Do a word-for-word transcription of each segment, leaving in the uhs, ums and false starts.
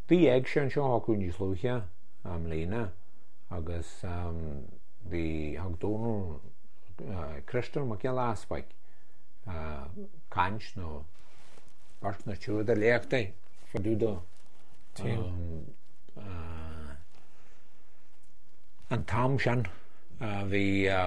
Bhí ag sin seo chun níos lúthe am lína agus bhí agdónú Christar mac ce láspaig caint nó bart na túda léachta fadúda an tam sin bhí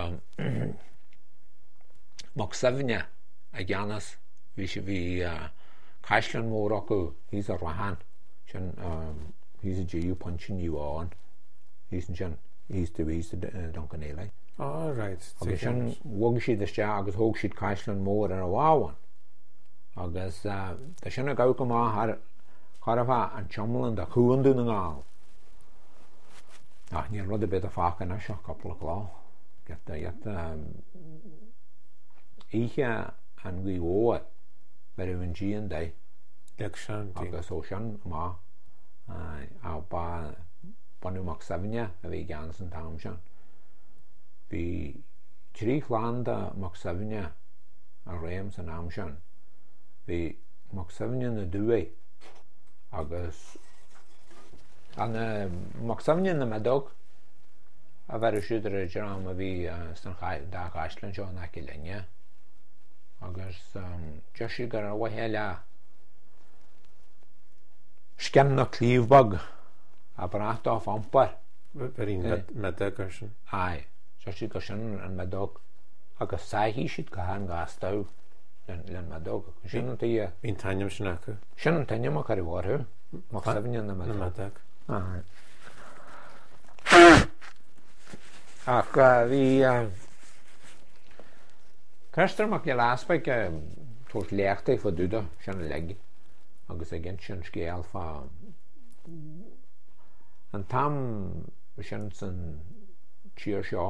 mac saimhne a gceannas bhí sé bhí caisleán mór acu hís a rahan sin hís a ddíú pontsin níháin hís an sin hís de hís don canéla oh right agus sin bhg siad iste agus thóg siad caisleán mór ar a bháhain agus tá sinna gá go má carabha an tiomlan de chuanú na ngáil ach níor rud a bit a fácan seo coppla lá get get ihe an gí óa ber an ddíon dé agus ó sin má á ba banúach saimhne a bhí gan an tam sin bhí trí chláán mac saimhne a réim san am sin bhí mac saimhne na dua agus an mac saimhne na medog a bhar siúdar a dram a bhí san dá caisleán seo na ci linne agus de si gur a bhaithe le scan na clíomhbag a brátá fampar Berín medog ar sin ai de si go sin an medog agus saithí siad go an gastá len medog sin tí hín tainnim sin acu sin an tainnim a chu bhharthú mac saimhne na medog ach bhí Christar mac ce láspaig tuairt léachta fa dúda sin le agus a gin sin scéal fá an tam sin san tíir seo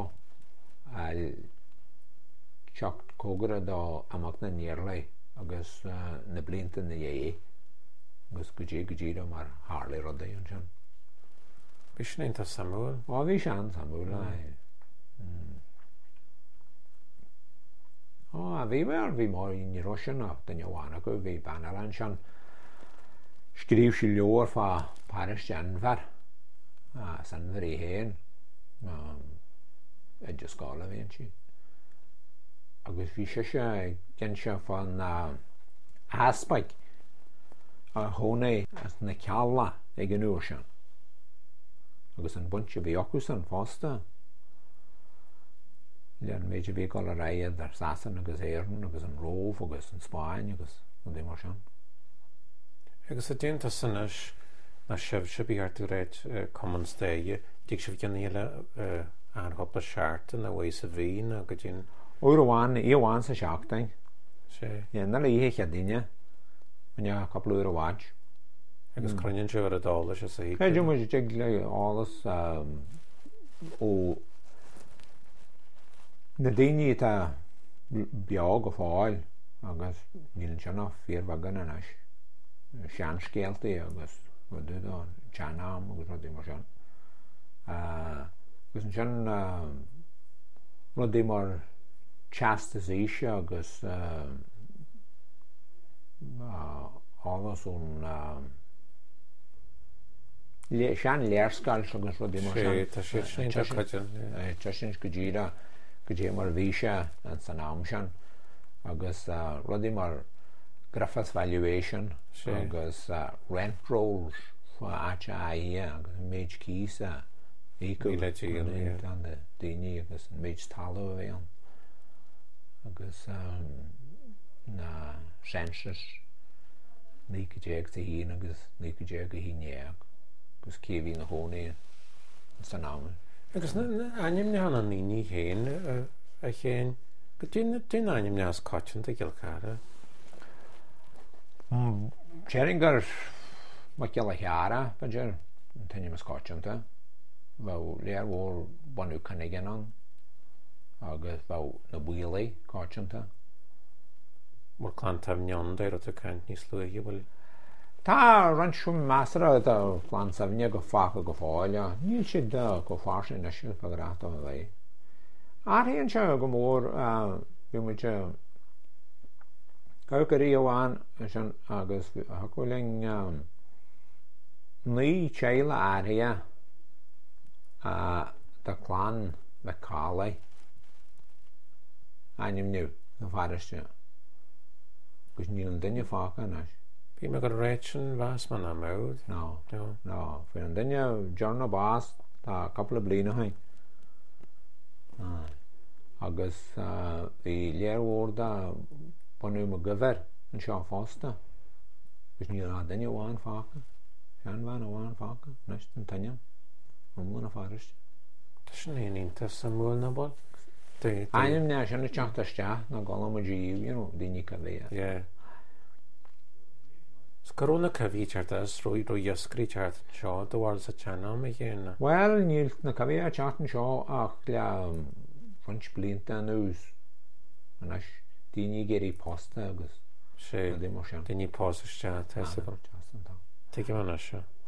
teacht cógra dá amach na níorla agus na blianta na dhé agus go dtí go ddíra mar hála rudaí an sin bhí sin einta samúil á bhí sean samúil á a bhí mar bhí mar í roisin ach den bhána go bhí banal an sin scríomh sí leor fá Paris Denver san bhar í héin idir scála bhíonn si agus bhí sé sé gin se fan aspaig a thóna na cealla ag an uair sin agus an buinte bhí acu san fásta lean méidir bhí gáil a réiad ar sasan agus éireann agus an rómh agus an Spáin agus an dé mar sin agus a déanta sanis na sibh se bíartú réid Commons Day díag sibh gan ile anhopla seaarta na bhfuil sa bhín a go dtín uair amháin í amháin sa seachtain sé na le ihe cheadaine mne coppla uair a bháid agus cruinn se ar a dála se sa Caidir mu te le álas ó na daoine tá beag go fáil agus níl sena fíorhagan in is sean scéaltaí agus dúdá teanam agus rudí mar sin agus an sin rudí mar chastisíise agus álas ón sean léirscail agus rudí mar sin te sin go ddíra go dtí mar bhíse an san am sin agus rudí mar graphics valuation agus rent rolls fa áte aí agus méid císa ícu le an de daoine agus méid talú a bhéan agus na sensus ní go déag a hín agus ní go déag a hínéag agus céhí na hónaí san am agus aim ne an níní chéin a chéin go dtí aim neas cáin a gilcara Séring gur má ce le cheara beidir an taine mas cáitinta bh léar bhór banú canigin an agus bh na buílaí cáitinta mar chlán tamneon d éir a caiint níos luige bhfuil tá ransú measara a chláán samhne go fácha go fáile níl si de go fásin na siú paráta a bheith áíonn se go mór bhí muide Gaugurí amháin sin agus haculing ní chéile áthia a de chlán le cála aim nu na fariste gus níl an duine fáca nas. Bhí me go réit an bhas man am mód? No, no, fé an duine John na bás tá couple blina hain. Agus bhí léirhórda bunú mo gover an seo fásta gus níl a duine bháin fáca sean bhain a bháin fáca nes an tainneam an mú na fariste. Tá sin é ínta sa múl na bol? Aim ne sin na teachtaiste na gála mo díomh daoine go bhé. Scarúna cavíteartas roi roi ysgri teart seo do bhil sa teanam i ghéna? Well, níl na cavíteart teartan seo ach le fans blianta nús anas daoine géirí posta agus sé daoine pósta teart te go. Te go mana seo.